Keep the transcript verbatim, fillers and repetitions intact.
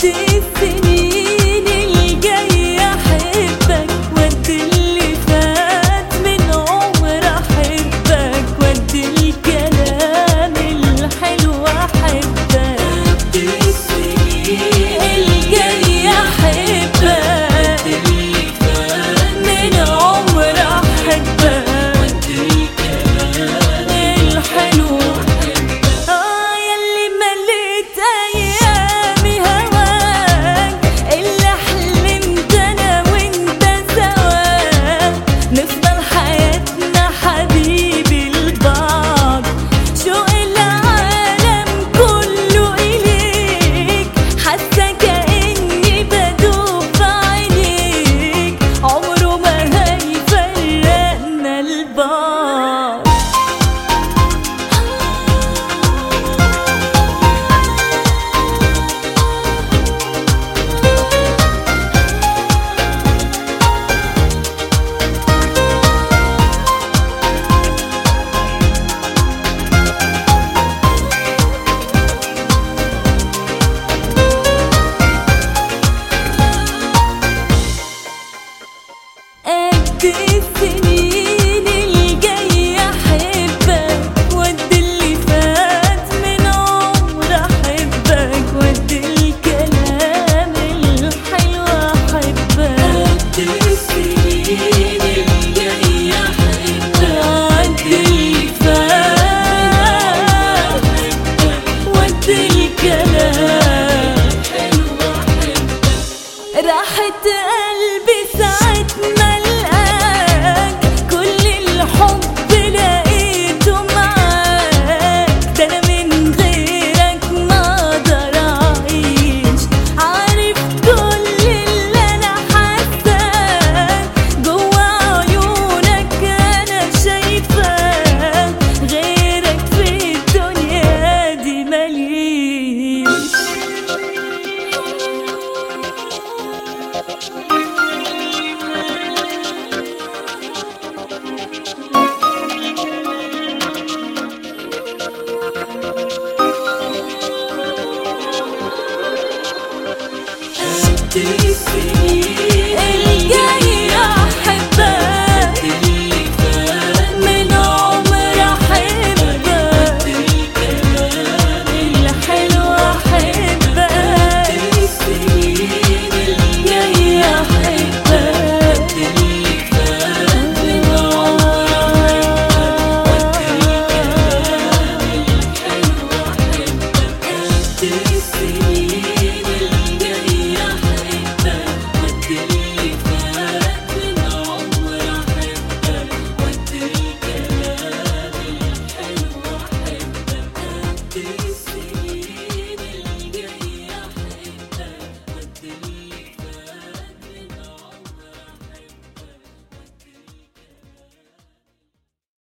السنين الجاية أحبك وأدي اللي فات من عمر، أحبك وأدي الكلام الحلو، أحبك وأدي السنين الجاية أحبك وأدي اللي فات من عمر، أحبك وأدي الكلام الحلو. آه ياللي مليت أيامي هواك، اللي حلمت أنا وأنت سوا نفضل حياتنا حبيبي لبعض، شوق العالم كله إليك، حاسة كأني بدوب في عينيك، عمره ما هيفرقنا البعض. قد السنين الجاية أحبك وأدي اللي فات من عمر، أحبك وأدي الكلام الحلو، أحبك قد السنين الجاية أحبك وأدي اللي فات وأدي الكلام الحلو، أحبك راحة قلبي ساعة ما لقاك، كل الحب لقيته معاك، ده أنا من غيرك ما أقدر أعيش، عارف كل اللي أنا حاساه جوا عيونك، أنا شايفاه غيرك في الدنيا دي ماليش. Do